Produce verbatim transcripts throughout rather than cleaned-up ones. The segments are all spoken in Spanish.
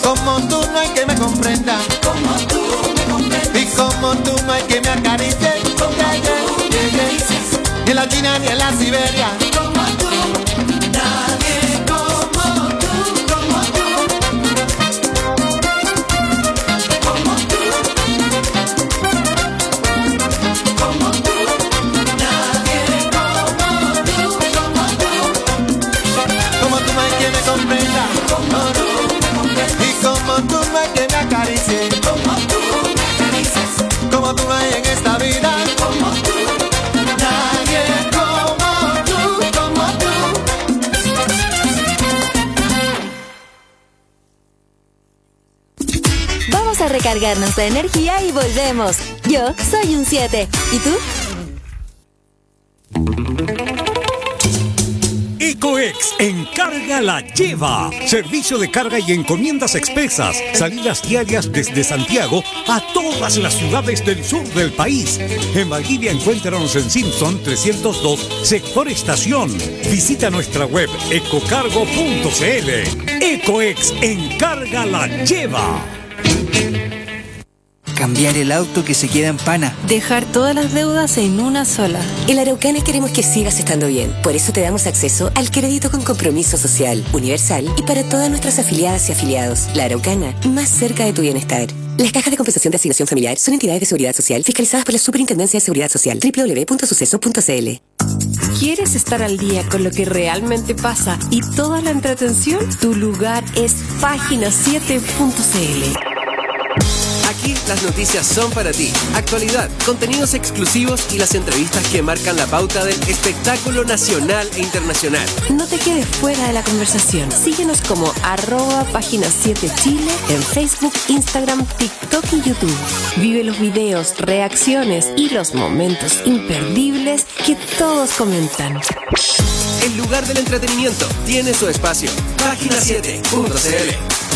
Como tú no hay que me comprenda, como tú me comprendes, y como tú no hay que me acaricie, como tú me acaricias, ni en la China ni en la Siberia, como tú, nadie como tú, como tú, como tú, como tú, nadie como tú, como tú, como tú no hay que me comprenda, como tú me comprendes, y como tú no hay que me acaricie, como tú me acaricias, como tú no hay en esta vida, como tú, nadie como tú, como tú. Vamos a recargarnos de energía y volvemos. Yo soy un siete. ¿Y tú? Ecoex Encarga la Lleva. Servicio de carga y encomiendas expresas. Salidas diarias desde Santiago a todas las ciudades del sur del país. En Valdivia encuéntranos en Simpson trescientos dos, sector estación. Visita nuestra web ecocargo punto cl. Ecoex Encarga la Lleva. Cambiar el auto que se queda en pana. Dejar todas las deudas en una sola. En la Araucana queremos que sigas estando bien. Por eso te damos acceso al crédito con compromiso social, universal y para todas nuestras afiliadas y afiliados. La Araucana, más cerca de tu bienestar. Las cajas de compensación de asignación familiar son entidades de seguridad social fiscalizadas por la Superintendencia de Seguridad Social. doble u doble u doble u punto suceso punto c l. ¿Quieres estar al día con lo que realmente pasa y toda la entretención? Tu lugar es página siete punto c l. Aquí las noticias son para ti. Actualidad, contenidos exclusivos y las entrevistas que marcan la pauta del espectáculo nacional e internacional. No te quedes fuera de la conversación. Síguenos como arroba página siete Chile en Facebook, Instagram, TikTok y YouTube. Vive los videos, reacciones y los momentos imperdibles que todos comentan. El lugar del entretenimiento tiene su espacio. página siete punto c l.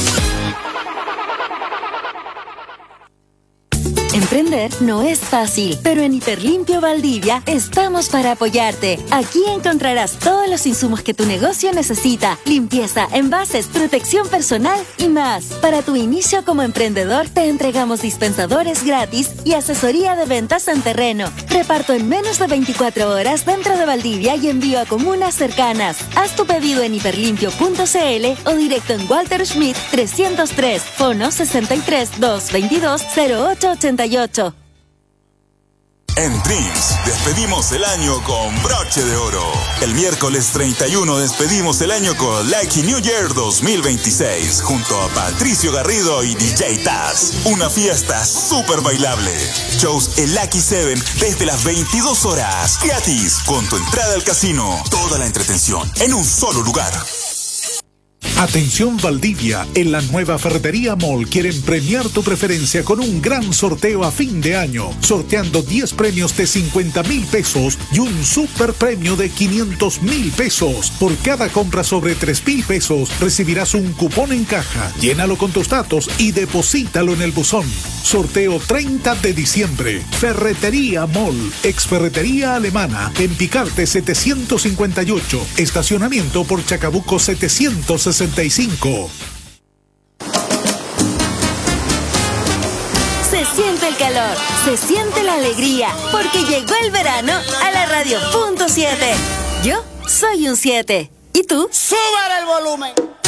Emprender no es fácil, pero en Hiperlimpio Valdivia estamos para apoyarte. Aquí encontrarás todos los insumos que tu negocio necesita: limpieza, envases, protección personal y más. Para tu inicio como emprendedor, te entregamos dispensadores gratis y asesoría de ventas en terreno. Reparto en menos de veinticuatro horas dentro de Valdivia y envío a comunas cercanas. Haz tu pedido en hiperlimpio punto c l o directo en Walter Schmidt trescientos tres, fono sesenta y tres, doscientos veintidós, cero ocho ochenta y ocho. En Dreams despedimos el año con broche de oro. El miércoles treinta y uno despedimos el año con Lucky New Year dos mil veintiséis junto a Patricio Garrido y D J Taz. Una fiesta súper bailable. Shows en Lucky Seven desde las veintidós horas. Gratis, con tu entrada al casino. Toda la entretención en un solo lugar. Atención Valdivia, en la nueva Ferretería Mall quieren premiar tu preferencia con un gran sorteo a fin de año, sorteando diez premios de cincuenta mil pesos y un super premio de quinientos mil pesos. Por cada compra sobre tres mil pesos recibirás un cupón en caja. Llénalo con tus datos y deposítalo en el buzón. Sorteo treinta de diciembre. Ferretería Mall, ex Ferretería Alemana, en Picarte setecientos cincuenta y ocho, estacionamiento por Chacabuco setecientos sesenta y cinco. Se siente el calor, se siente la alegría, porque llegó el verano a la radio punto siete. Yo soy un siete. ¿Y tú? ¡Súbale el volumen!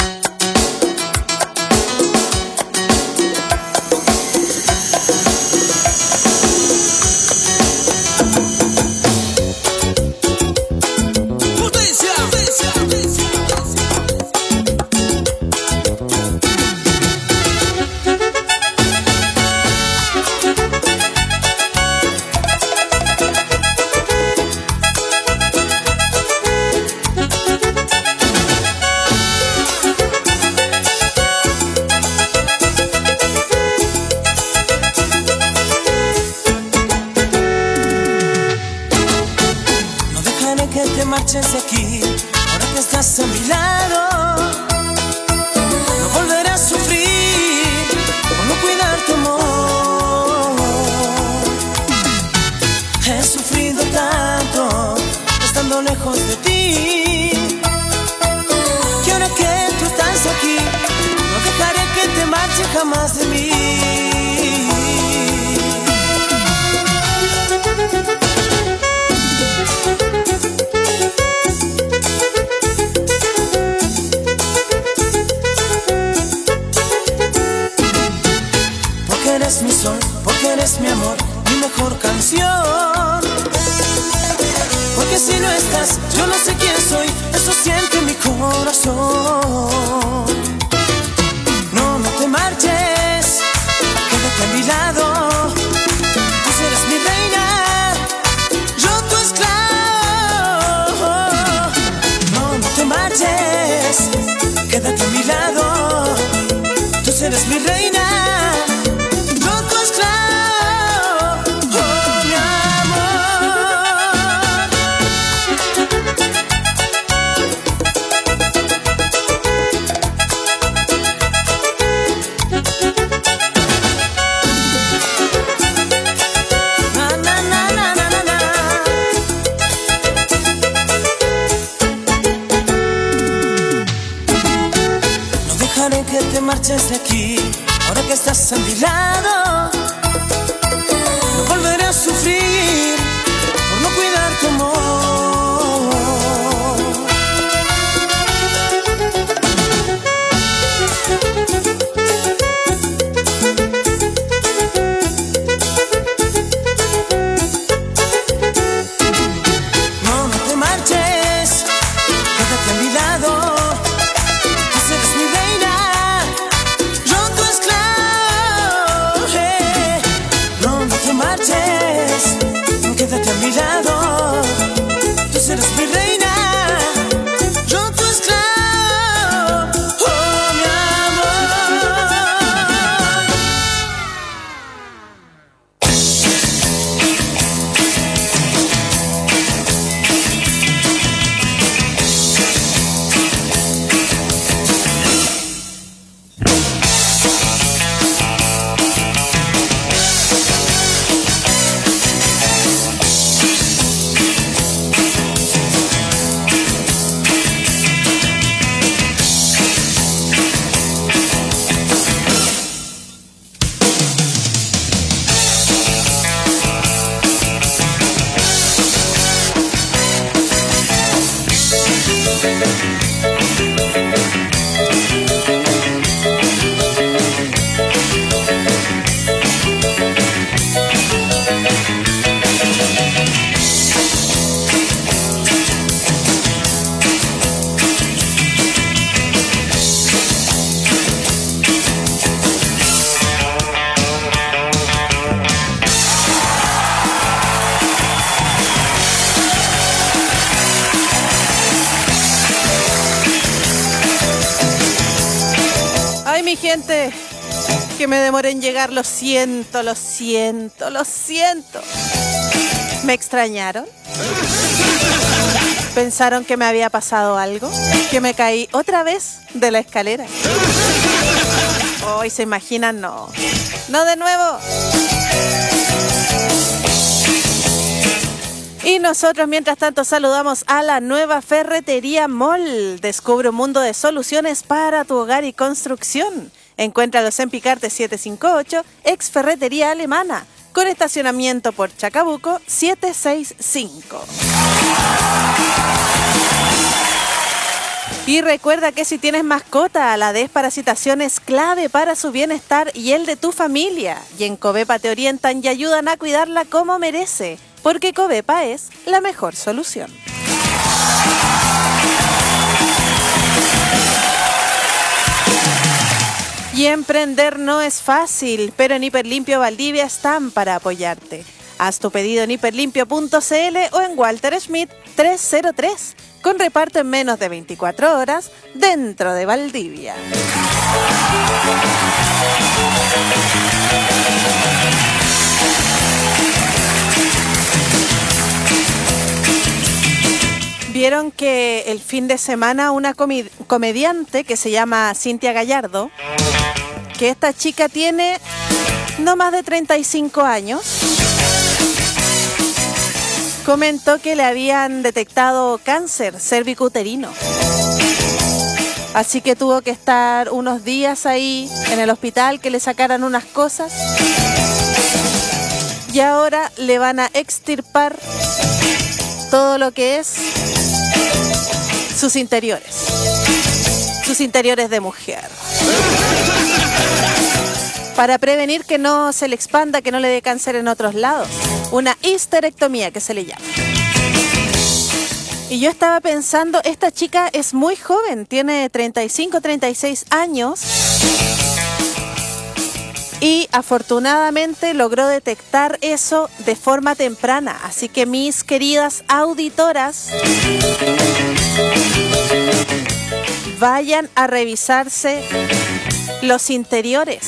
marches de aquí, ahora que estás a mi lado. No volveré a sufrir por no cuidar tu amor. He sufrido tanto estando lejos de ti, que ahora que tú estás aquí, no dejaré que te marches. jamás de mí. Porque eres mi sol, porque eres mi amor, mi mejor canción. Porque si no estás, yo no sé quién soy, eso siente mi corazón. No, no te marches, quédate a mi lado. Tú serás mi reina, yo tu esclavo. No, no te marches, quédate a mi lado. Tú serás mi reina. Marches de aquí, ahora que estás a mi lado. No volveré a sufrir por no cuidar tu amor. No, no te marches, quédate a mi lado. Quédate a mi lado, tú serás mi reina, yo tu esclavo, oh mi Gente, que me demoré en llegar, lo siento, lo siento, lo siento. ¿Me extrañaron? ¿Pensaron que me había pasado algo? ¿Que me caí otra vez de la escalera? Hoy se imaginan, no. No de nuevo. Y nosotros, mientras tanto, saludamos a la nueva Ferretería Mall. Descubre un mundo de soluciones para tu hogar y construcción. Encuéntralos en Picarte setecientos cincuenta y ocho, ex Ferretería Alemana, con estacionamiento por Chacabuco setecientos sesenta y cinco. Y recuerda que si tienes mascota, la desparasitación es clave para su bienestar y el de tu familia. Y en Covepa te orientan y ayudan a cuidarla como merece, porque Covepa es la mejor solución. Y emprender no es fácil, pero en Hiperlimpio Valdivia están para apoyarte. Haz tu pedido en hiperlimpio punto c l o en Walter Schmidt trescientos tres, con reparto en menos de veinticuatro horas dentro de Valdivia. Vieron que el fin de semana una comi- comediante que se llama Cintia Gallardo, que esta chica tiene no más de treinta y cinco años, comentó que le habían detectado cáncer cervicuterino. Así que tuvo que estar unos días ahí en el hospital, que le sacaran unas cosas. Y ahora le van a extirpar todo lo que es sus interiores. Sus interiores de mujer. Para prevenir que no se le expanda, que no le dé cáncer en otros lados. Una histerectomía, que se le llama. Y yo estaba pensando, esta chica es muy joven, tiene treinta y cinco, treinta y seis años. Y afortunadamente logró detectar eso de forma temprana. Así que mis queridas auditoras, vayan a revisarse los interiores.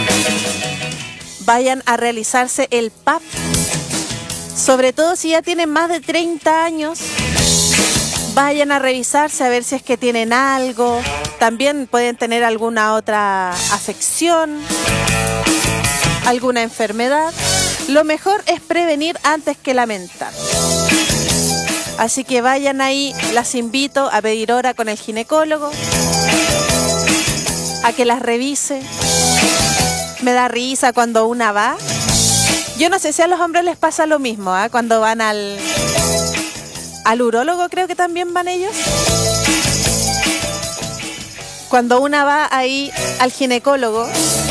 Vayan a realizarse el P A P. Sobre todo si ya tienen más de treinta años. Vayan a revisarse a ver si es que tienen algo. También pueden tener alguna otra afección, alguna enfermedad. Lo mejor es prevenir antes que lamentar. Así que vayan ahí, las invito a pedir hora con el ginecólogo, a que las revise. Me da risa cuando una va. Yo no sé si a los hombres les pasa lo mismo, ¿eh? Cuando van al... Al urólogo, creo que también van ellos. Cuando una va ahí al ginecólogo,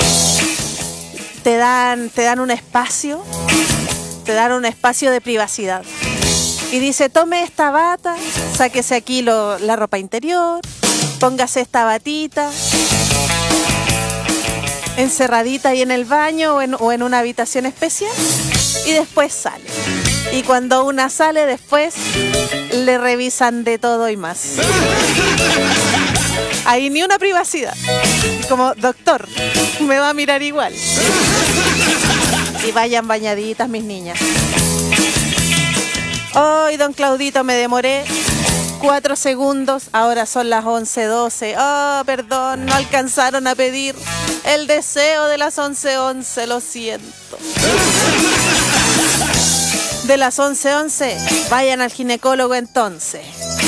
te dan, te dan un espacio, te dan un espacio de privacidad. Y dice, tome esta bata, sáquese aquí lo, la ropa interior, póngase esta batita, encerradita ahí en el baño o en, o en una habitación especial, y después sale. Y cuando una sale, después le revisan de todo y más. Ahí ni una privacidad. Como, doctor, me va a mirar igual. Y vayan bañaditas, mis niñas. Ay, don Claudito, me demoré cuatro segundos. Ahora son las once doce. Oh, perdón, no alcanzaron a pedir el deseo de las once once. Lo siento. De las once once, vayan al ginecólogo entonces.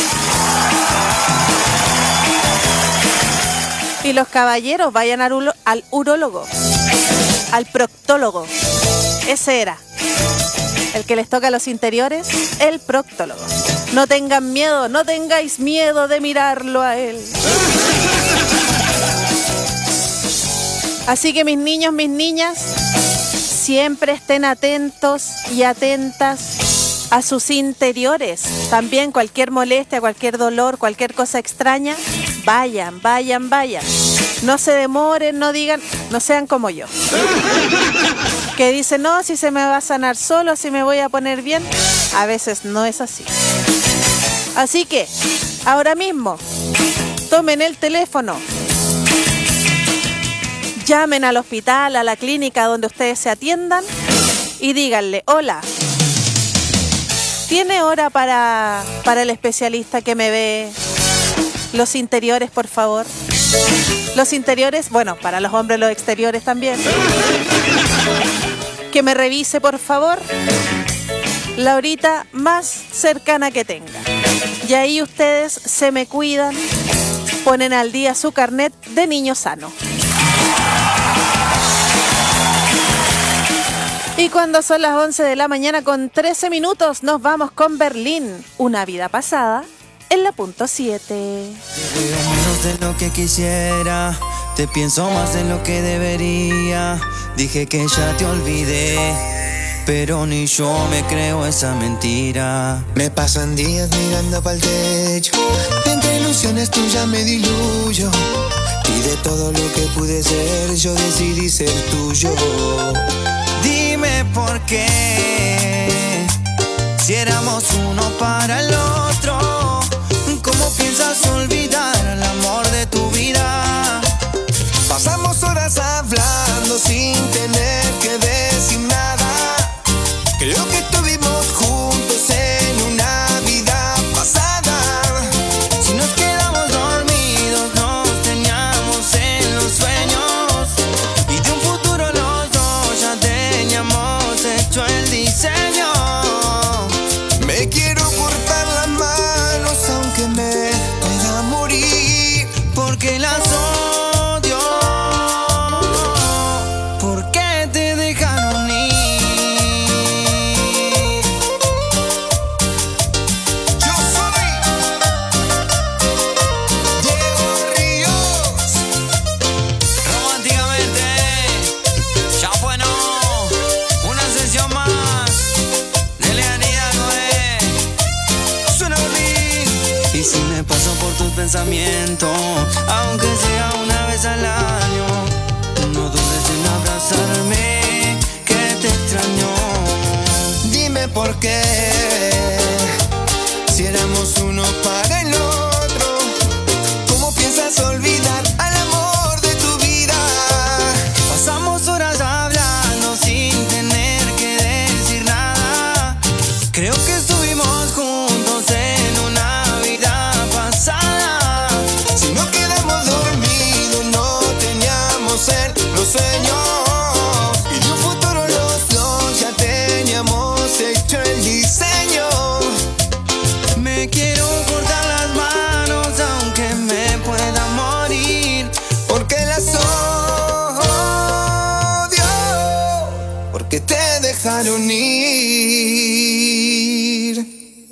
Y los caballeros, vayan al, ulo, al urólogo, al proctólogo. Ese era. El que les toca los interiores, el proctólogo. No tengan miedo, no tengáis miedo de mirarlo a él. Así que mis niños, mis niñas, siempre estén atentos y atentas a sus interiores. También cualquier molestia, cualquier dolor, cualquier cosa extraña, vayan, vayan, vayan. No se demoren, no digan, no sean como yo. Que dicen, no, si se me va a sanar solo, si me voy a poner bien. A veces no es así. Así que, ahora mismo, tomen el teléfono. Llamen al hospital, a la clínica donde ustedes se atiendan y díganle, hola, ¿tiene hora para, para el especialista que me ve los interiores, por favor? Los interiores, bueno, para los hombres los exteriores también. Que me revise, por favor, la horita más cercana que tenga. Y ahí ustedes se me cuidan, ponen al día su carnet de niño sano. Y cuando son las once de la mañana con trece minutos, nos vamos con Berlín. Una vida pasada en la punto siete. Te veo menos de lo que quisiera, te pienso más de lo que debería. Dije que ya te olvidé, pero ni yo me creo esa mentira. Me pasan días mirando pa'l techo, entre ilusiones tuyas me diluyo. Y de todo lo que pude ser, yo decidí ser tuyo. Dime por qué, si éramos uno para el otro, ¿cómo piensas olvidar el amor de tu vida? Pasamos horas hablando sin tener que decir nada. Creo que estuvimos juntos en una vida pasada. Si nos quedamos dormidos, nos teníamos en los sueños, y de un futuro los dos ya teníamos hecho el diseño. Me quiero cortar las manos aunque me pueda morir, porque pensamiento, aunque sea una vez al año. No dudes en abrazarme, que te extraño. Dime por qué, si éramos uno para el otro, ¿cómo piensas olvidar al amor de tu vida? Pasamos horas hablando sin tener que decir nada. Creo que estuvimos juntos en una vida pasada. Si no quedamos dormidos, no teníamos él los sueños, y de un futuro los dos ya teníamos hecho el diseño. Me quiero cortar las manos aunque me pueda morir, porque las odio, porque te dejaron ir.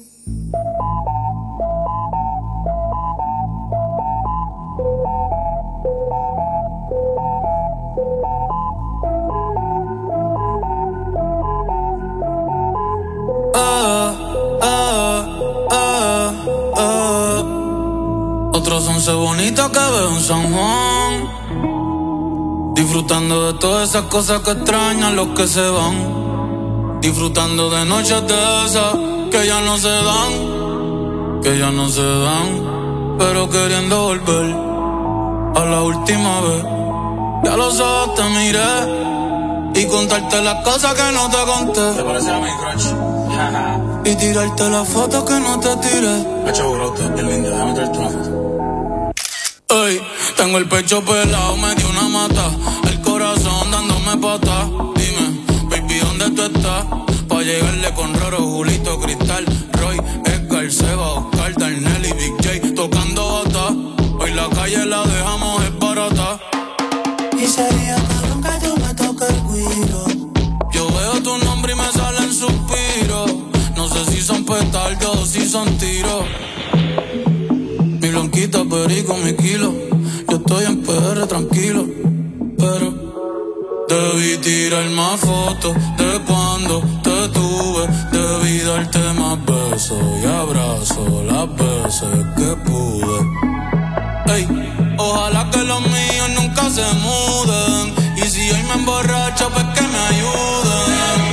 Ah, ah, ah, ah. Otros once bonitos que veo en San Juan, disfrutando de todas esas cosas que extrañan los que se van, disfrutando de noches de esas que ya no se dan, que ya no se dan, pero queriendo volver a la última vez. Ya los ojos te miré y contarte las cosas que no te conté. ¿Te parece a mi crush? Y tirarte las fotos que no te tiré. Pecho brote, el lindo, déjame tirarte una foto. Ey, tengo el pecho pelado, me dio una mata, el corazón dándome patas. Dime, baby, ¿dónde tú estás? Pa' llegarle con Roro, Julito, Cristal, Roy, Edgar, Seba, Oscar, Darnell y Big J tocando bata. Hoy la calle la dejamos es barata. Y sería cabrón que tú me toques el guiro. Yo veo tu nombre y me salen suspiros. No sé si son petardos o si son tiros. Mi blanquita, perico, mi kilo. Yo estoy en P R tranquilo, pero debí tirar más fotos de cuando te tuve. Debí darte más besos y abrazos las veces que pude. Ey, ojalá que los míos nunca se muden. Y si hoy me emborracho, pues que me ayuden.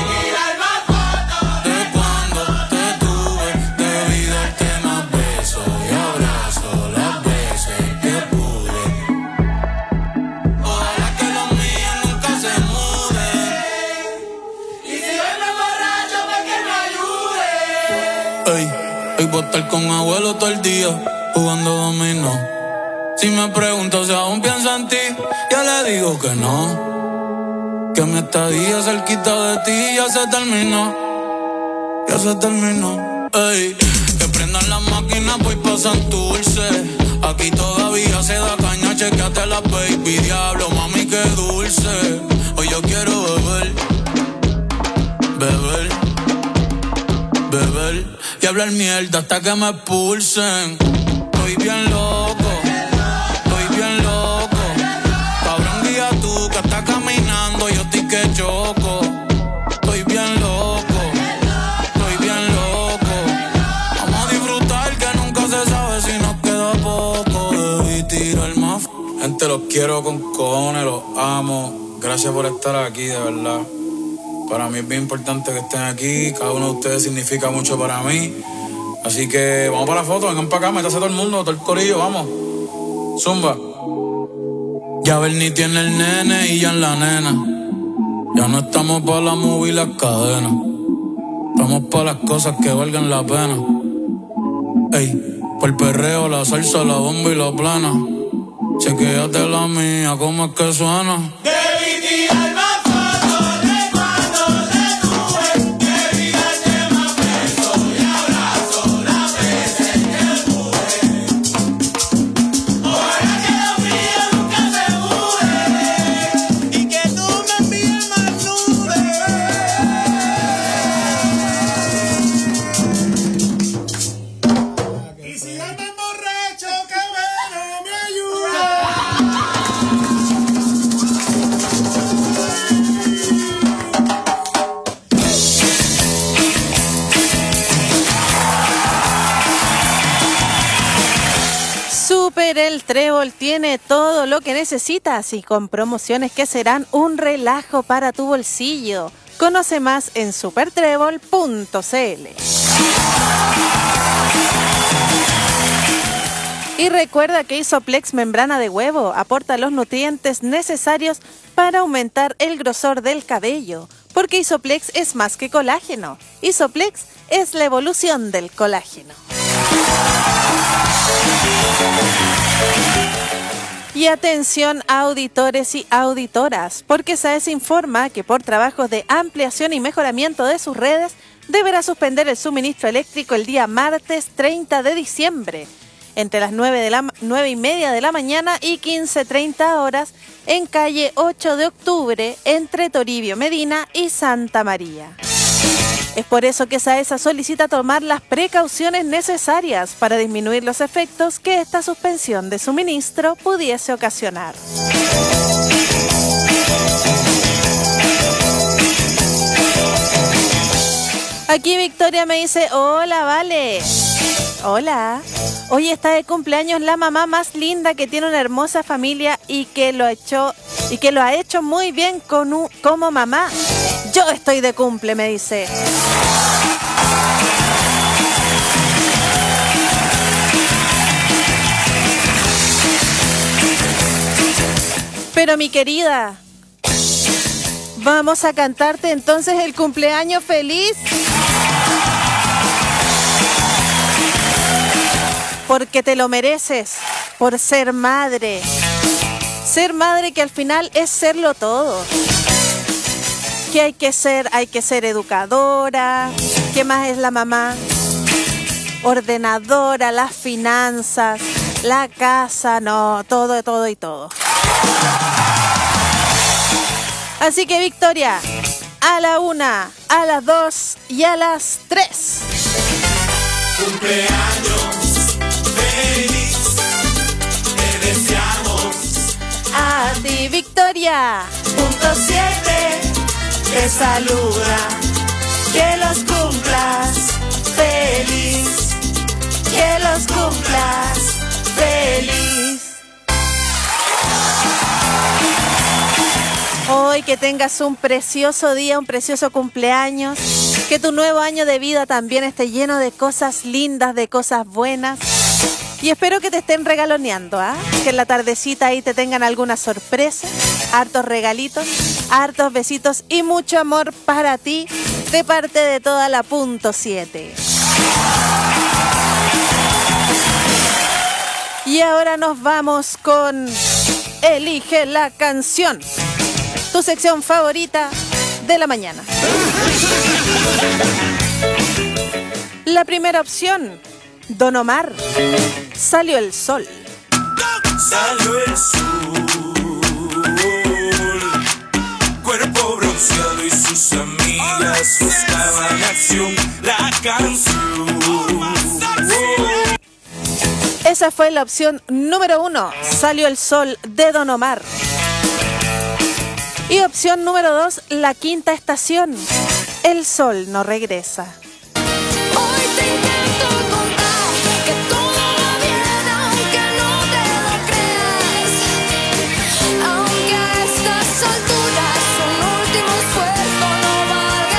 Y voy a estar con abuelo todo el día jugando dominó. Si me pregunto si aún pienso en ti, ya le digo que no, que mi estadía cerquita de ti ya se terminó, ya se terminó. Ey, que prendan las máquinas, voy pa' Santurce. Aquí todavía se da caña, chequeate la baby. Diablo, mami, qué dulce. Hoy yo quiero beber, beber, beber y hablar mierda hasta que me expulsen. Estoy bien loco, estoy bien loco. Cabrón, guía tú que estás caminando, yo estoy que choco. Estoy bien loco, estoy bien loco. Vamos a disfrutar que nunca se sabe si nos queda poco. Debí tirar más. Gente, los quiero con cojones, los amo. Gracias por estar aquí, de verdad. Para mí es bien importante que estén aquí. Cada uno de ustedes significa mucho para mí. Así que vamos para la foto, vengan para acá, métase todo el mundo, todo el corillo, vamos. Zumba. Ya Bernie tiene el nene y ya en la nena. Ya no estamos para la movie y las cadenas. Estamos para las cosas que valgan la pena. Ey, por el perreo, la salsa, la bomba y la plana. Chequéate la mía, cómo es que suena. Debí tirar más. El Trébol tiene todo lo que necesitas y con promociones que serán un relajo para tu bolsillo. Conoce más en super trébol punto c l. Y recuerda que Isoplex membrana de huevo aporta los nutrientes necesarios para aumentar el grosor del cabello, porque Isoplex es más que colágeno. Isoplex es la evolución del colágeno. Y atención auditores y auditoras, porque SAES informa que por trabajos de ampliación y mejoramiento de sus redes, deberá suspender el suministro eléctrico el día martes treinta de diciembre, entre las nueve, de la, nueve y media de la mañana y quince treinta horas, en calle ocho de octubre, entre Toribio Medina y Santa María. Es por eso que SAESA solicita tomar las precauciones necesarias para disminuir los efectos que esta suspensión de suministro pudiese ocasionar. Aquí Victoria me dice, hola, Vale. Hola. Hoy está de cumpleaños la mamá más linda que tiene una hermosa familia y que lo ha hecho, y que lo ha hecho muy bien con un, como mamá. Yo estoy de cumple, me dice. Pero mi querida, vamos a cantarte entonces el cumpleaños feliz. Porque te lo mereces, por ser madre. Ser madre que al final es serlo todo. ¿Qué hay que ser? Hay que ser educadora. ¿Qué más es la mamá? Ordenadora, las finanzas, la casa, no, todo, todo y todo. Así que Victoria, a la una, a las dos y a las tres. Cumpleaños feliz, te deseamos. A ti, Victoria. Punto siete te saluda. Que los cumplas feliz. Que los cumplas feliz. Hoy que tengas un precioso día, un precioso cumpleaños. Que tu nuevo año de vida también esté lleno de cosas lindas, de cosas buenas. Y espero que te estén regaloneando, ¿ah? ¿eh? Que en la tardecita ahí te tengan alguna sorpresa, hartos regalitos, hartos besitos y mucho amor para ti de parte de toda la punto siete. Y ahora nos vamos con Elige la canción, tu sección favorita de la mañana. La primera opción, Don Omar, Salió el sol. Salió el sol, cuerpo bronceado y sus amigas buscaban acción, la canción. Esa fue la opción número uno, Salió el sol de Don Omar. Y opción número dos, La Quinta Estación, El sol no regresa. Hoy te intento contar que todo va bien, aunque no te lo creas. Aunque a estas alturas un último esfuerzo no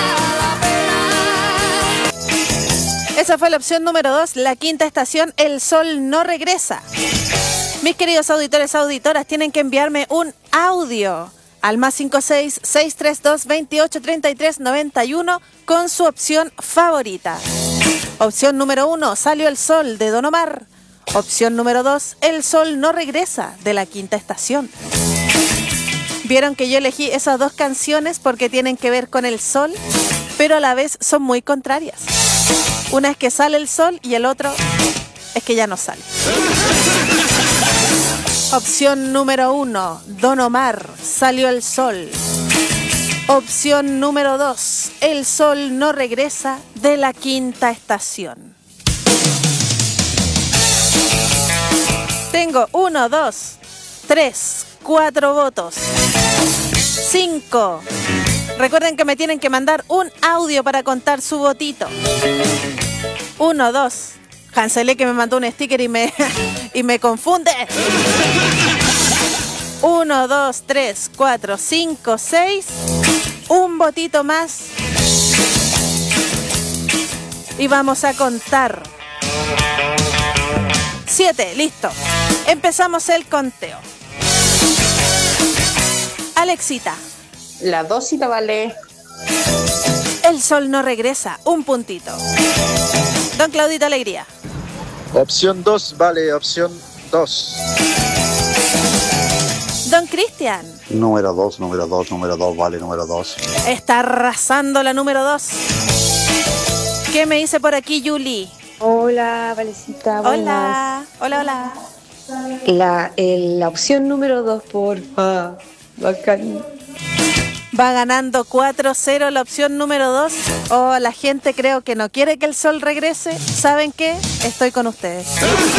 valga la pena. Esa fue la opción número dos, La Quinta Estación, El sol no regresa. Mis queridos auditores, auditoras, tienen que enviarme un audio al más cinco seis, seis tres dos, veintiocho, treinta y tres, noventa y uno con su opción favorita. Opción número uno, Salió el sol de Don Omar. Opción número dos, El sol no regresa de La Quinta Estación. Vieron que yo elegí esas dos canciones porque tienen que ver con el sol, pero a la vez son muy contrarias. Una es que sale el sol y el otro es que ya no sale. Opción número uno, Don Omar, Salió el sol. Opción número dos, El sol no regresa de La Quinta Estación. Tengo uno, dos, tres, cuatro votos. Cinco. Recuerden que me tienen que mandar un audio para contar su votito. Uno, dos. Cancelé que me mandó un sticker y me, y me confunde. Uno, dos, tres, cuatro, cinco, seis. Un votito más. Y vamos a contar. Siete, listo. Empezamos el conteo. Alexita. La dos y la Vale. El sol no regresa, un puntito. Don Claudito Alegría. Opción dos, Vale, opción dos. Don Cristian. Número dos, número dos, número dos, Vale, número dos. Está arrasando la número dos. ¿Qué me dice por aquí, Yuli? Hola, Valecita. Buenas. Hola, hola, hola. La, el, la opción número dos, porfa. Bacán. Va ganando cuatro cero la opción número dos. Oh, la gente creo que no quiere que el sol regrese. ¿Saben qué? Estoy con ustedes.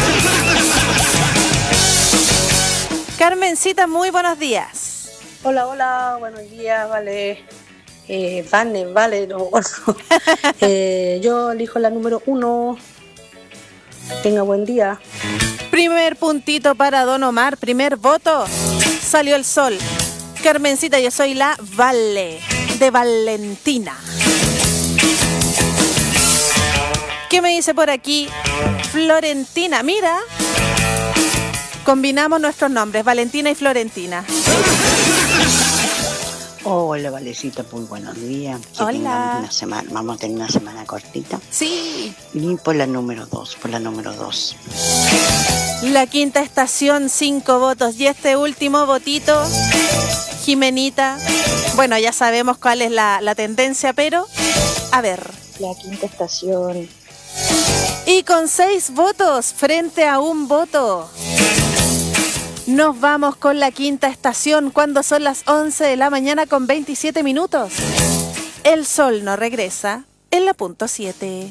Carmencita, muy buenos días. Hola, hola, buenos días, Vale. Eh, Vane, Vale, no, bueno. eh, yo elijo la número uno. Tenga buen día. Primer puntito para Don Omar, primer voto. Salió el sol. Carmencita, yo soy la Vale, de Valentina. ¿Qué me dice por aquí? Florentina, mira. Combinamos nuestros nombres, Valentina y Florentina. Hola, Valecita, muy buenos días. Que Hola. Una semana, vamos a tener una semana cortita. Sí. Y por la número dos, por la número dos. La quinta estación, cinco votos. Y este último votito, Jimenita. Bueno, ya sabemos cuál es la, la tendencia, pero a ver. La quinta estación. Y con seis votos frente a un voto. Nos vamos con la quinta estación cuando son las once de la mañana con veintisiete minutos. El sol no regresa en la punto siete.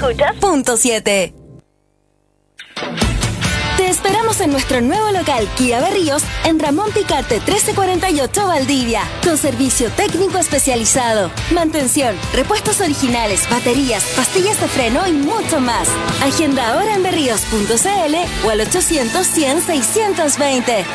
escuchas Punto siete. Te esperamos en nuestro nuevo local Kia Berríos en Ramón Picarte trece cuarenta y ocho Valdivia, con servicio técnico especializado, mantención, repuestos originales, baterías, pastillas de freno y mucho más. Agenda ahora en berríos punto cl o al ochocientos, cien, seiscientos veinte.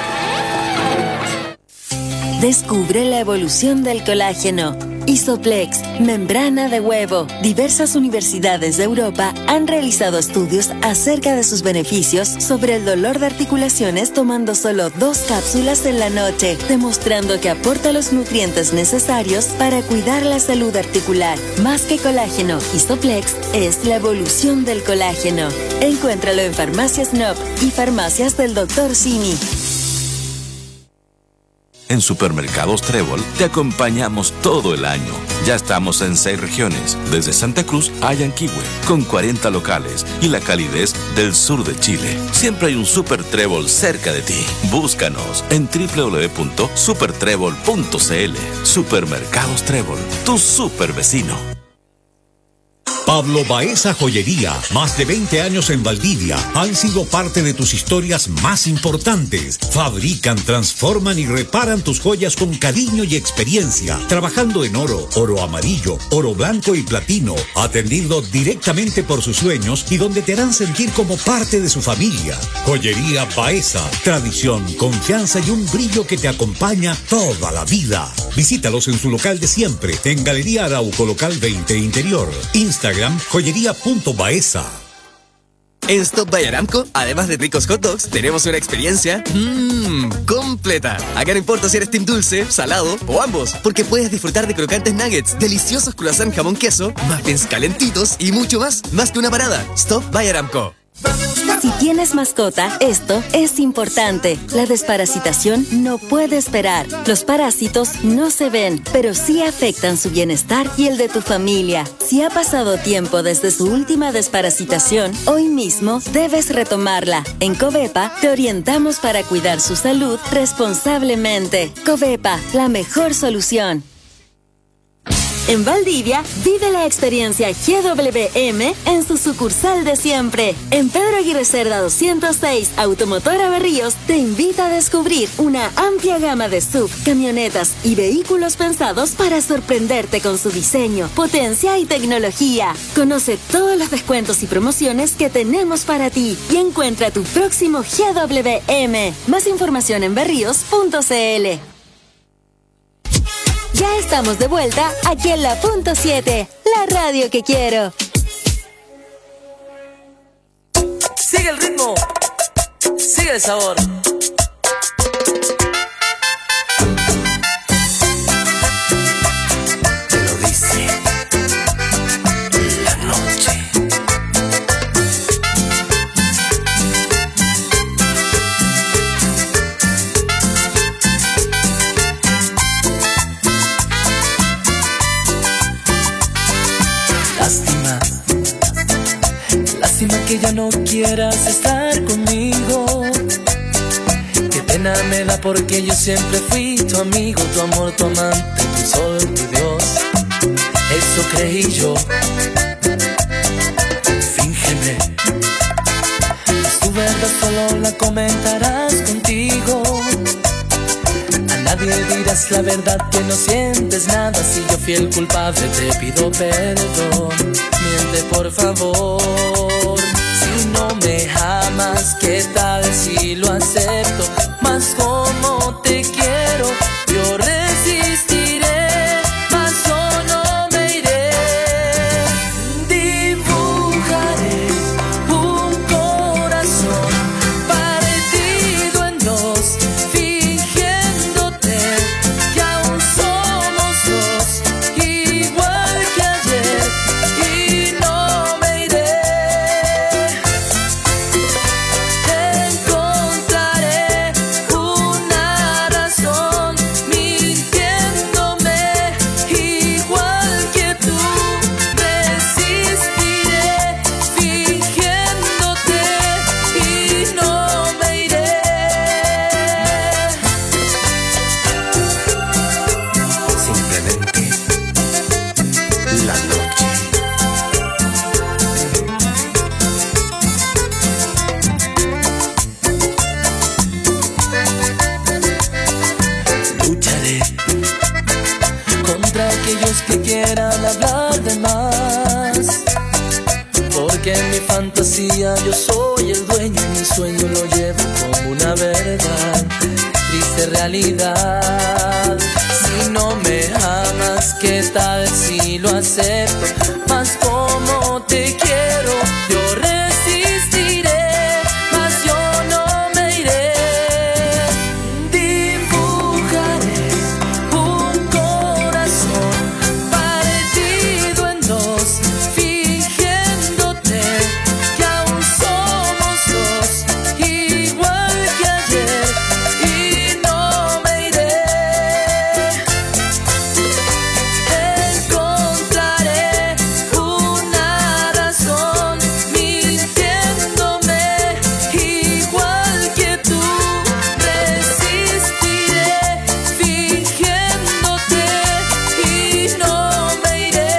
Descubre la evolución del colágeno. Isoplex, membrana de huevo. Diversas universidades de Europa han realizado estudios acerca de sus beneficios sobre el dolor de articulaciones tomando solo dos cápsulas en la noche, demostrando que aporta los nutrientes necesarios para cuidar la salud articular. Más que colágeno, Isoplex es la evolución del colágeno. Encuéntralo en Farmacias N O P y Farmacias del doctor Simi. En Supermercados Trébol te acompañamos todo el año. Ya estamos en seis regiones, desde Santa Cruz a Yanquihue, con cuarenta locales y la calidez del sur de Chile. Siempre hay un Super Trébol cerca de ti. Búscanos en doble u doble u doble u punto super trébol punto cl. Supermercados Trébol, tu super vecino. Pablo Baeza Joyería, más de veinte años en Valdivia, han sido parte de tus historias más importantes. Fabrican, transforman y reparan tus joyas con cariño y experiencia, trabajando en oro, oro amarillo, oro blanco y platino, atendido directamente por sus dueños y donde te harán sentir como parte de su familia. Joyería Baeza, tradición, confianza y un brillo que te acompaña toda la vida. Visítalos en su local de siempre, en Galería Arauco, local veinte Interior. Instagram joyería punto baeza. En Stop by Aramco, además de ricos hot dogs, tenemos una experiencia mmm, completa. Acá no importa si eres team dulce, salado o ambos, porque puedes disfrutar de crocantes nuggets, deliciosos croissant jamón queso, muffins calentitos y mucho más, más que una parada. Stop by Aramco. Si tienes mascota, esto es importante. La desparasitación no puede esperar. Los parásitos no se ven, pero sí afectan su bienestar y el de tu familia. Si ha pasado tiempo desde su última desparasitación, hoy mismo debes retomarla. En Covepa te orientamos para cuidar su salud responsablemente. Covepa, la mejor solución. En Valdivia, vive la experiencia G W M en su sucursal de siempre. En Pedro Aguirre Cerda doscientos seis, Automotora Berríos te invita a descubrir una amplia gama de S U V, camionetas y vehículos pensados para sorprenderte con su diseño, potencia y tecnología. Conoce todos los descuentos y promociones que tenemos para ti y encuentra tu próximo G W M. Más información en berríos punto cl. Ya estamos de vuelta aquí en la Punto siete, la radio que quiero. Sigue el ritmo, sigue el sabor. Te lo dice la noche. Lástima, lástima que ya no quieras estar conmigo. Qué pena me da porque yo siempre fui tu amigo, tu amor, tu amante, tu sol, tu Dios. Eso creí yo. Fíngeme, pues tu verdad solo la comentarás contigo. A nadie dirás la verdad que no sientes nada. Si yo fui el culpable te pido perdón. Miente por favor. Si no me amas, ¿qué tal si lo acepto? Más como te quiero, yo resistiré, más solo me iré. Dibujaré un corazón partido en dos, fingiéndote que aún somos dos, igual que ayer, y no me iré. Encontraré un decía yo soy el dueño y mi sueño lo llevo como una verdad. Triste realidad, si no me amas, ¿qué tal si lo acepto? Más como te quiero, yo resistiré, mas yo no me iré. Dibujaré un corazón partido en dos, fingiéndote que aún somos dos, igual que ayer, y no me iré. Encontraré una razón mintiéndome, igual que tú. Resistiré fingiéndote y no me iré.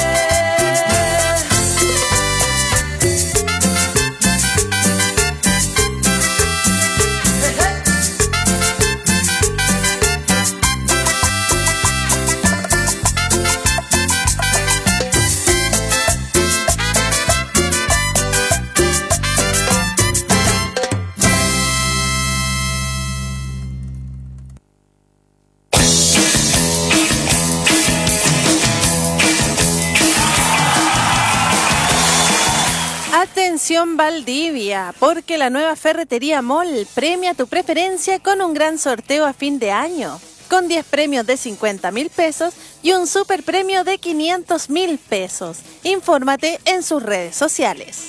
Atención Valdivia, porque la nueva Ferretería Mall premia tu preferencia con un gran sorteo a fin de año, con diez premios de cincuenta mil pesos y un super premio de quinientos mil pesos. Infórmate en sus redes sociales.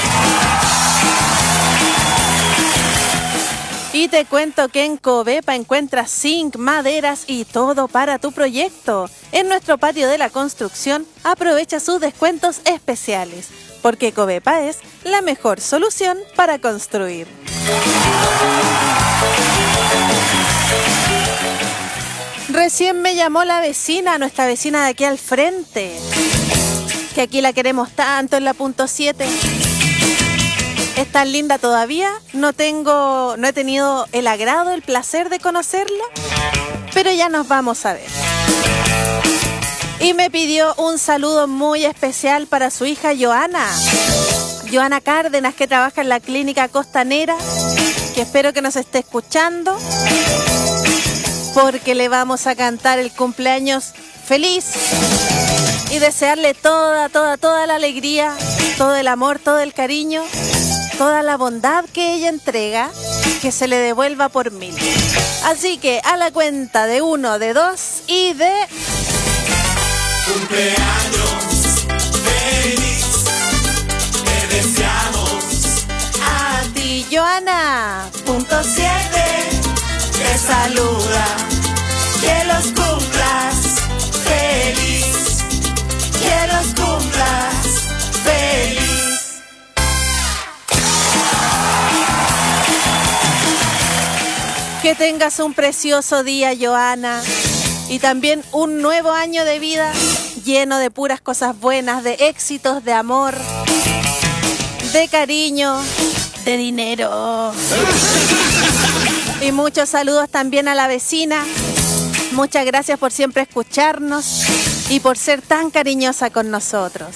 Y te cuento que en Covepa encuentras zinc, maderas y todo para tu proyecto. En nuestro patio de la construcción aprovecha sus descuentos especiales, porque Covepa es la mejor solución para construir. Recién me llamó la vecina, nuestra vecina de aquí al frente, que aquí la queremos tanto en la punto siete. Es tan linda todavía, no tengo, no he tenido el agrado, el placer de conocerla, pero ya nos vamos a ver. Y me pidió un saludo muy especial para su hija Joana. Joana Cárdenas, que trabaja en la clínica Costanera, que espero que nos esté escuchando, porque le vamos a cantar el cumpleaños feliz y desearle toda, toda, toda la alegría, todo el amor, todo el cariño, toda la bondad que ella entrega, que se le devuelva por mil. Así que a la cuenta de uno, de dos y de... Cumpleaños feliz, te deseamos a ti, Joana. Punto siete, te saluda, que los cumplas feliz, que los cumplas feliz. Que tengas un precioso día, Joana, y también un nuevo año de vida lleno de puras cosas buenas, de éxitos, de amor, de cariño, de dinero. Y muchos saludos también a la vecina. Muchas gracias por siempre escucharnos y por ser tan cariñosa con nosotros.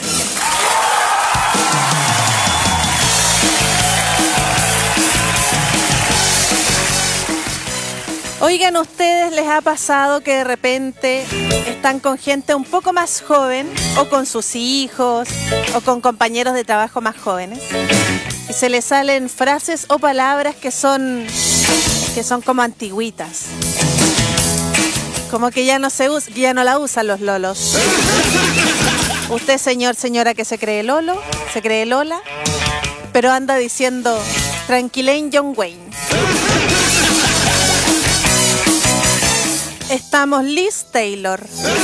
Oigan, ¿ustedes les ha pasado que de repente están con gente un poco más joven, o con sus hijos, o con compañeros de trabajo más jóvenes, y se les salen frases o palabras que son, que son como antigüitas? Como que ya no se usa, ya no la usan los lolos. Usted, señor, señora, que se cree Lolo, se cree Lola, pero anda diciendo tranquilen John Wayne. Estamos Liz Taylor.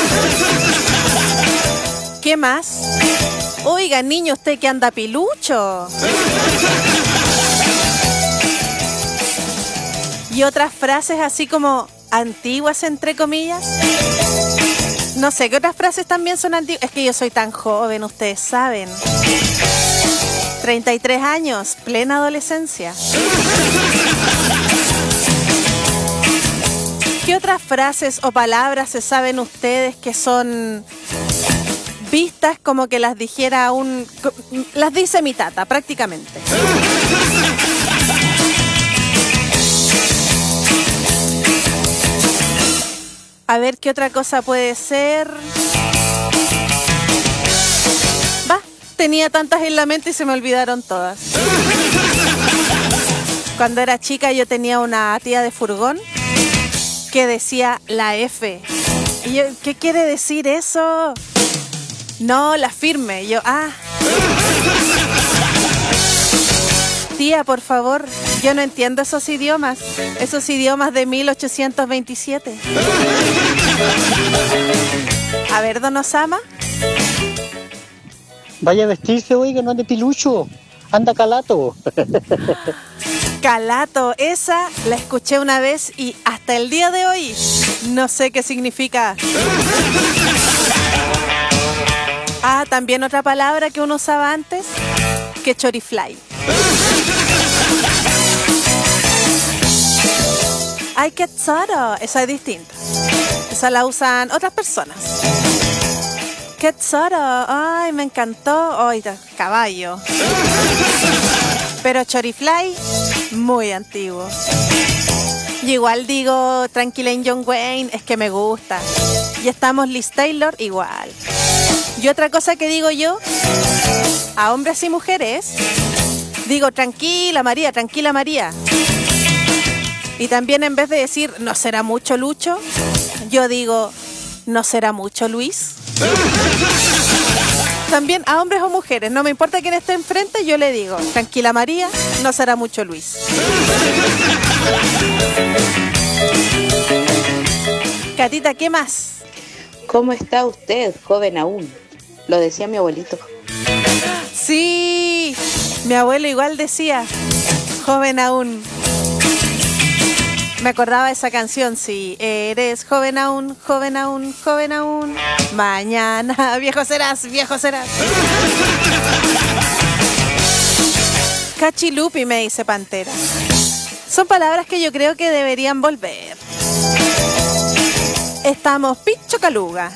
¿Qué más? Oiga, niño, usted que anda pilucho. Y otras frases así como antiguas, entre comillas. No sé, ¿qué otras frases también son antiguas? Es que yo soy tan joven, ustedes saben. treinta y tres años, plena adolescencia. ¿Qué otras frases o palabras se saben ustedes que son vistas como que las dijera un... Las dice mi tata, prácticamente. A ver qué otra cosa puede ser. Va, tenía tantas en la mente y se me olvidaron todas. Cuando era chica yo tenía una tía de furgón que decía la F. Y yo, ¿qué quiere decir eso? No, la firme. Y yo, ah. Tía, por favor, yo no entiendo esos idiomas. Esos idiomas de mil ochocientos veintisiete. A ver, don Osama. Vaya a vestirse, oiga, no ande pilucho. Anda calato. Calato, esa la escuché una vez y hasta el día de hoy no sé qué significa. Ah, también otra palabra que uno usaba antes, que chorifly. Ay, qué tesoro, esa es distinta. Esa la usan otras personas. Qué tesoro, ay, me encantó. Ay, caballo. Pero chorifly, muy antiguo. Y igual digo, tranquila en John Wayne, es que me gusta. Y estamos Liz Taylor, igual. Y otra cosa que digo yo, a hombres y mujeres, digo, tranquila María, tranquila María. Y también en vez de decir, no será mucho Lucho, yo digo, no será mucho Luis. También a hombres o mujeres, no me importa quién esté enfrente, yo le digo, tranquila María, no será mucho Luis. Catita, ¿qué más? ¿Cómo está usted, joven aún? Lo decía mi abuelito. Sí, mi abuelo igual decía, joven aún. Me acordaba de esa canción, sí. Eres joven aún, joven aún, joven aún. Mañana, viejo serás, viejo serás. Cachilupi, me dice Pantera. Son palabras que yo creo que deberían volver. Estamos picho caluga.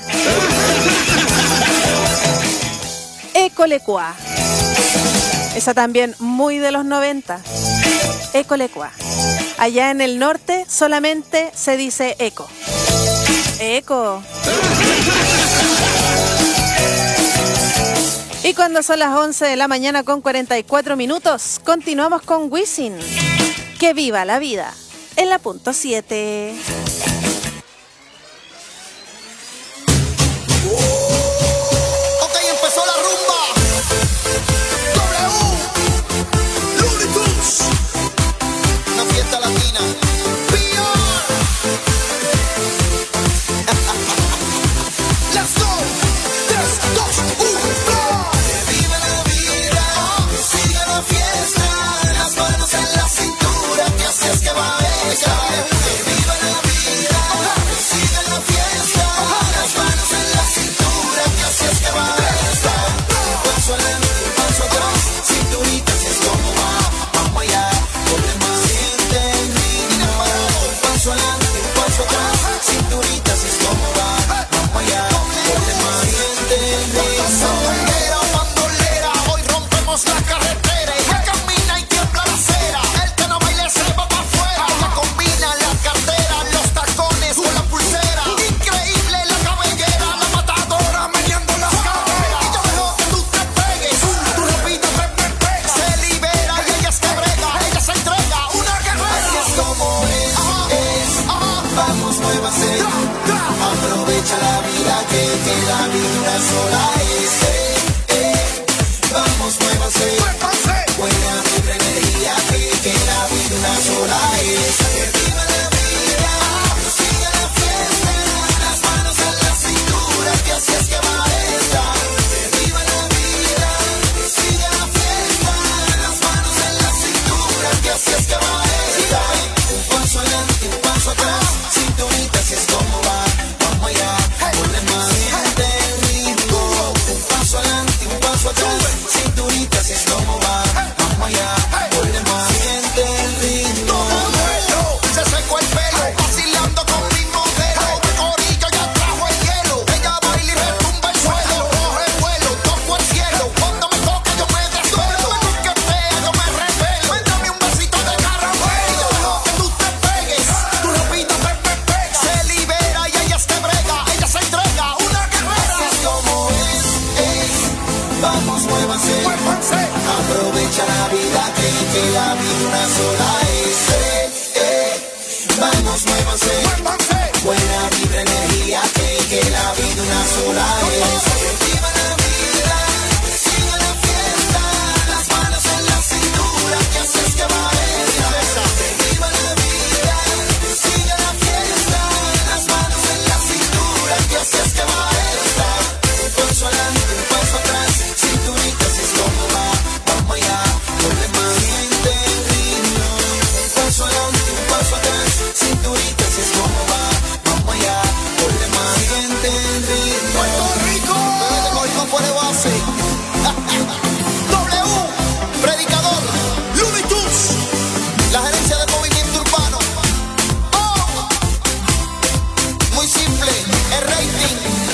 Ecolecua. Esa también muy de los noventa. Ecolecua. Allá en el norte solamente se dice eco. Eco. Y cuando son las once de la mañana con cuarenta y cuatro minutos, continuamos con Wisin. Que viva la vida. En la punto siete. Aprovecha la vida que, que la vida sola es. Eh, eh, vamos, muévanse. Buena vibra, energía que, que la vida una sola es. Que viva la vida, sigue la fiesta. Las manos en la cintura, que así es que va esta. Que viva la vida, sigue la fiesta. Las manos en la cintura, que así es que va esta. Un paso adelante, un paso atrás. Cinturita, si es como va. es. Que viva la vida, que siga la fiesta, las manos en la cintura, que así es que va esta. Que viva la vida, que siga la fiesta, las manos en la cintura, que así es que va esta. Un paso adelante, un paso atrás, cinturita, si es como va, vamos allá, ponle más gente el ritmo. Un paso adelante, un paso atrás, cinturita, si es como va, vamos allá, ponle más gente el ritmo. Puerto Rico, bebé de Rico fuera de base. W, predicador, Looney Tunes, la gerencia del movimiento urbano. Oh, muy simple, el rating.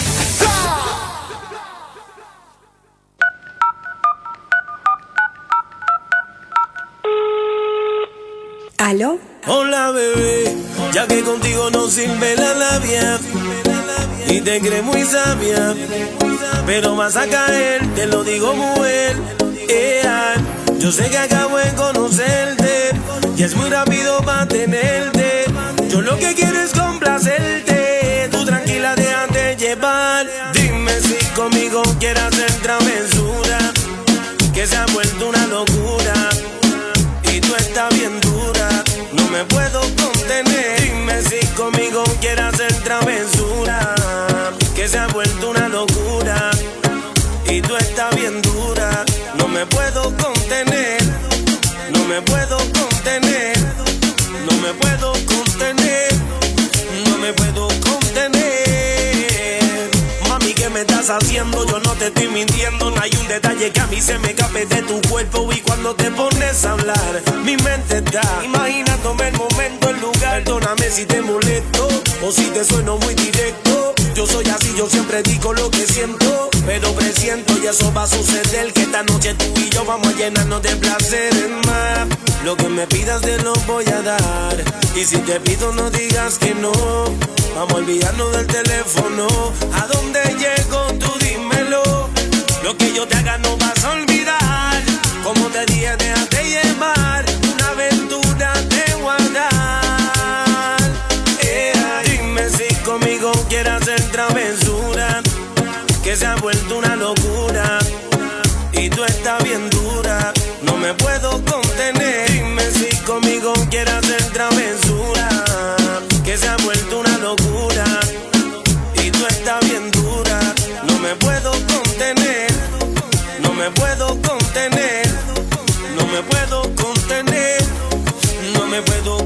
¿Aló? Hola bebé, ya que contigo no sirve la labia y te crees muy sabia, pero vas a caer, te lo digo mujer. Yeah. Yo sé que acabo de conocerte y es muy rápido para tenerte. Yo lo que quiero es complacerte, tú tranquila déjate llevar. Dime si conmigo quieres hacer travesura, que se ha vuelto una locura y tú estás bien dura, no me puedo contener. Dime si conmigo quieres hacer travesura, que se ha vuelto una locura y tú estás bien dura, no me puedo contener, no me puedo contener, no me puedo contener, no me puedo contener. Mami, ¿qué me estás haciendo? Yo no te estoy mintiendo, no hay un detalle que a mí se me escape de tu cuerpo. Y cuando te pones a hablar, mi mente está imaginándome el momento, el lugar. Perdóname si te molesto o si te sueno muy directo. Yo soy así, yo siempre digo lo que siento, pero presiento y eso va a suceder, que esta noche tú y yo vamos a llenarnos de placeres más. Lo que me pidas te lo voy a dar, y si te pido no digas que no. Vamos a olvidarnos del teléfono, ¿a dónde llego? Tú dímelo. Lo que yo te haga no vas a olvidar, como te dije déjate llevar, una aventura de guardar. Yeah. Dime si conmigo quieres hacer travesura, que se ha vuelto una locura y tú estás bien dura, no me puedo contener. Dime si conmigo quieres hacer travesura, que se ha vuelto una locura y tú estás bien dura, no me puedo contener, no me puedo contener, no me puedo contener, no me puedo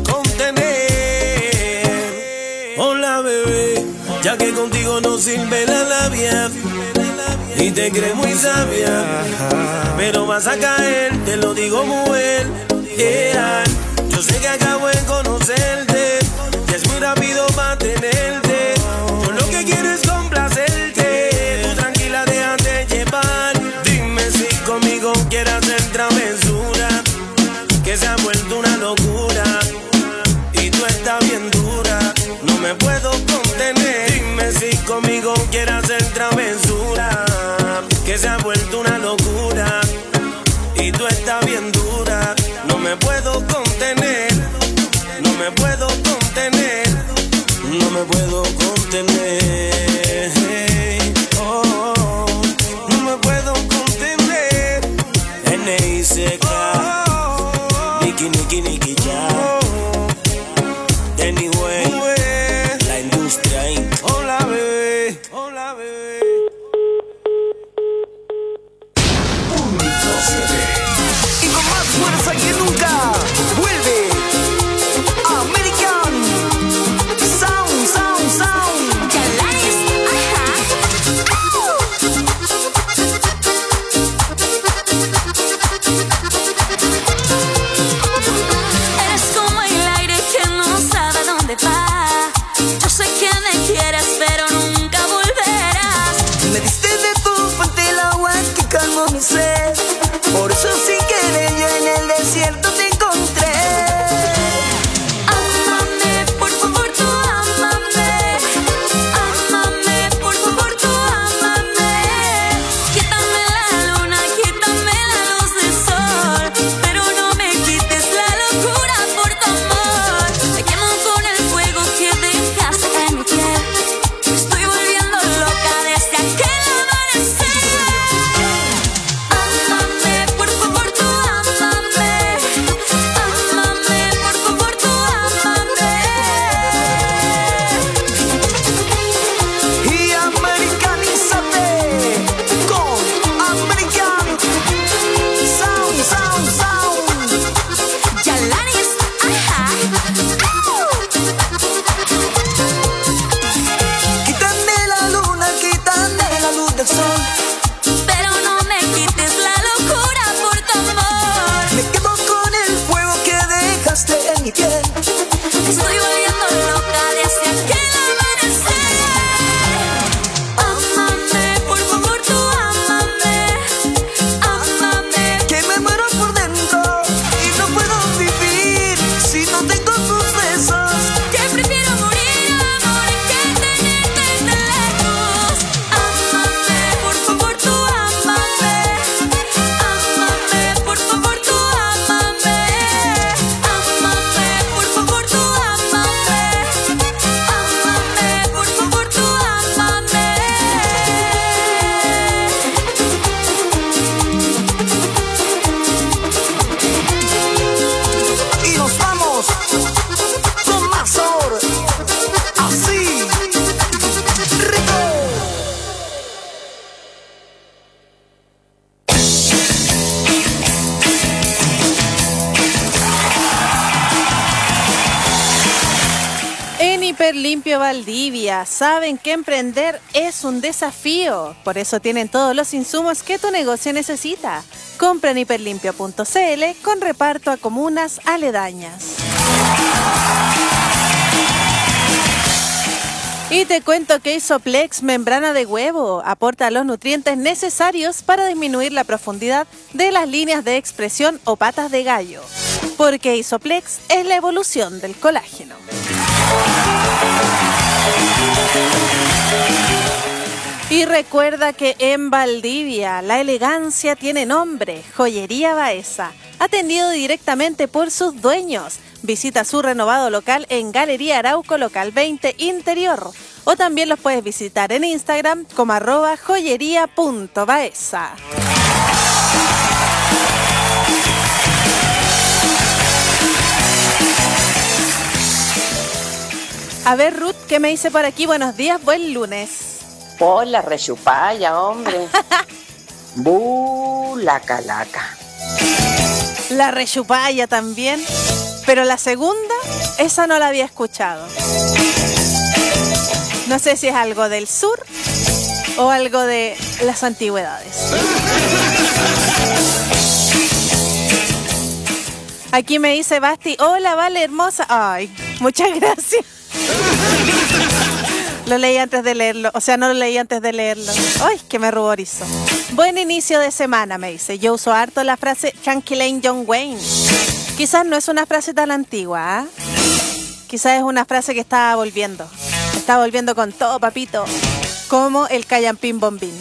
contener. Hola bebé, ya que contigo no sirve la labia y te crees muy sabia, pero vas a caer, te lo digo mujer. Yeah. Yo sé que acabo de conocerte y es muy rápido para tenerte. Yo lo que quiero es complacerte, tú tranquila déjate llevar. Dime si conmigo quieres hacer travesura, que se ha vuelto una locura y tú estás bien dura, no me puedo contener. Dime si conmigo quieres hacer travesura, que se ha vuelto una locura y tú estás bien dura, no me puedo contener, no me puedo contener, no me puedo contener. Oh, oh, no me puedo contener. N I C K, Niki Niki Niki ya. Anyway, la industria inc. Hola bebé, hola bebé. Y con más fuerza que nunca vuelve American Sound, Sound, Sound. Eres como el aire que no sabe dónde va. Yo sé que me quieres, pero Hiperlimpio Valdivia. Saben que emprender es un desafío. Por eso tienen todos los insumos que tu negocio necesita. Compra en hiperlimpio punto c l con reparto a comunas aledañas. Y te cuento que Isoplex membrana de huevo aporta los nutrientes necesarios para disminuir la profundidad de las líneas de expresión o patas de gallo. Porque Isoplex es la evolución del colágeno. Y recuerda que en Valdivia la elegancia tiene nombre, Joyería Baeza, atendido directamente por sus dueños. Visita su renovado local en Galería Arauco, local veinte, interior. O también los puedes visitar en Instagram como arroba joyería punto baeza. A ver, Ruth, ¿qué me dice por aquí? Buenos días, buen lunes. Hola, rechupaya, hombre. Bu, la calaca. La rechupaya también. Pero la segunda, esa no la había escuchado. No sé si es algo del sur o algo de las antigüedades. Aquí me dice Basti, hola, Vale, hermosa. Ay, muchas gracias. Lo leí antes de leerlo, o sea, no lo leí antes de leerlo. Ay, que me ruborizo. Buen inicio de semana, me dice. Yo uso harto la frase Tranquilane John Wayne. Quizás no es una frase tan antigua, ¿eh? Quizás es una frase que está volviendo. Está volviendo con todo, papito. Como el Callampín Bombín.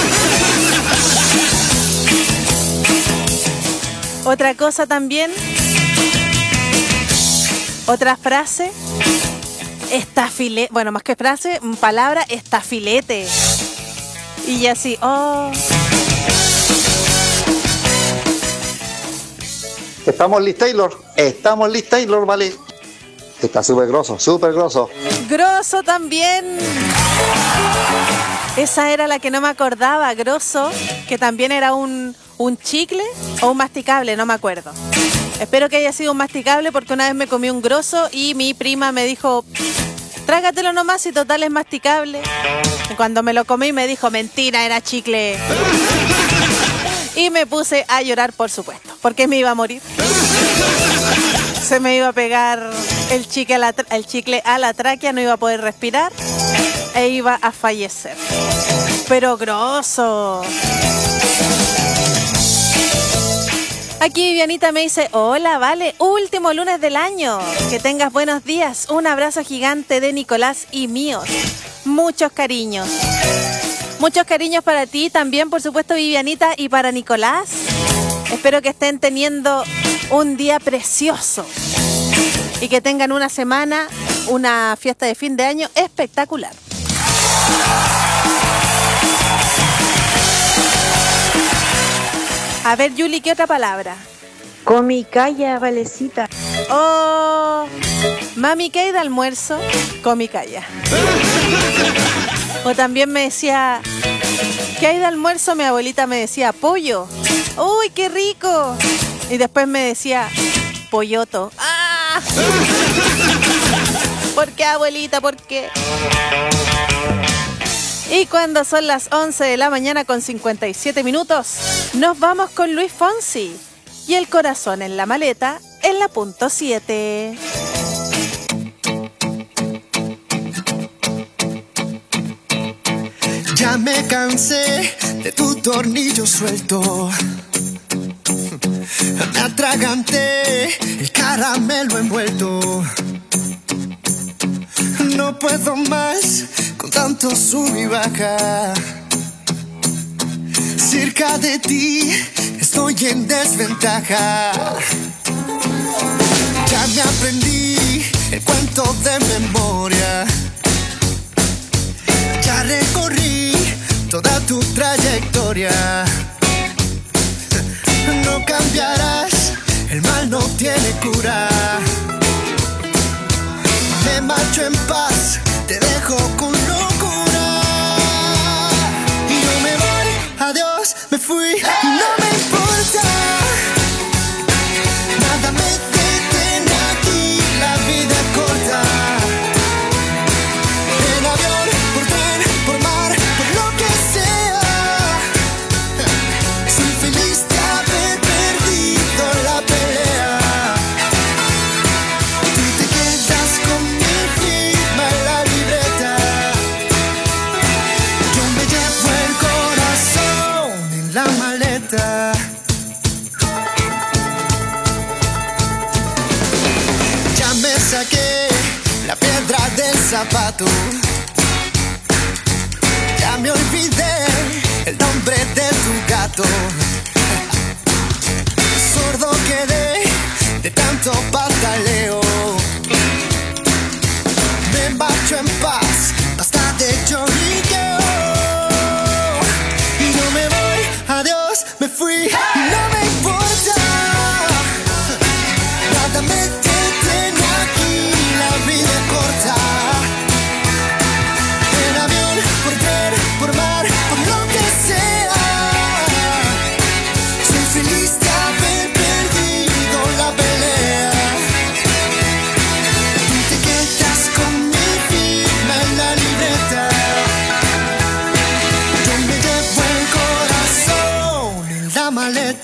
Otra cosa también. Otra frase. Estafilete. Bueno, más que frase, palabra, estafilete. Y así, oh. Estamos listos, Taylor. Estamos listos, Taylor, vale. Está súper grosso, súper grosso. Grosso también. Esa era la que no me acordaba, grosso, que también era un, un chicle o un masticable, no me acuerdo. Espero que haya sido un masticable porque una vez me comí un grosso y mi prima me dijo, trágatelo nomás y total es masticable. Y cuando me lo comí me dijo, mentira, era chicle. Y me puse a llorar, por supuesto, porque me iba a morir. Se me iba a pegar el chicle a la, el chicle a la tráquea, no iba a poder respirar e iba a fallecer. Pero grosso. Aquí Vivianita me dice, hola, Vale, último lunes del año. Que tengas buenos días. Un abrazo gigante de Nicolás y míos. Muchos cariños. Muchos cariños para ti también, por supuesto, Vivianita, y para Nicolás. Espero que estén teniendo un día precioso y que tengan una semana, una fiesta de fin de año espectacular. A ver, Yuli, ¿qué otra palabra? Comicaya, Valecita. Oh, mami, ¿qué hay de almuerzo? Comicaya. O también me decía, ¿qué hay de almuerzo? Mi abuelita me decía, pollo. ¡Uy, qué rico! Y después me decía, polloto. ¡Ah! ¿Por qué, abuelita? ¿Por qué? Y cuando son las once de la mañana con cincuenta y siete minutos, nos vamos con Luis Fonsi. Y el corazón en la maleta en la punto siete. Ya me cansé de tu tornillo suelto. Me atraganté el caramelo envuelto. No puedo más con tanto sub y baja. Cerca de ti estoy en desventaja. Ya me aprendí el cuento de memoria. Ya recorrí toda tu trayectoria. No cambiarás, el mal no tiene cura. Me marcho en paz, te dejo con locura. Y yo me voy, adiós, me fui, y no me importa. Nada me detiene aquí, la vida corta. zapato. Ya me olvidé el nombre de tu gato. Sordo quedé de tanto pataleo. Me marcho en paz, basta de lloriqueo. Y no me voy, adiós, me fui y no me importa. Nada me detiene aquí, la vida es corta. En avión, por tren, por mar, por lo que sea. Soy feliz de haber perdido la pelea. Tú te quedas con mi firma en la libreta. Yo me llevo el corazón en la maleta.